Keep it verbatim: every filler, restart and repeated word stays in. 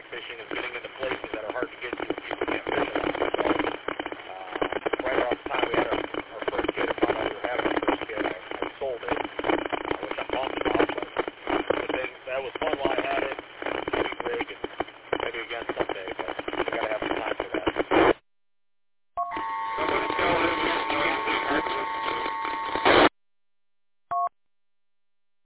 fishing is getting into places that are hard to get to if people can't fish them. So, uh, right off the time we had our, our first kid, and found out we were having our first kid, I, I sold it, uh, which I'm bummed about, but the thing, that was fun while I had it. Maybe rig, and maybe again, some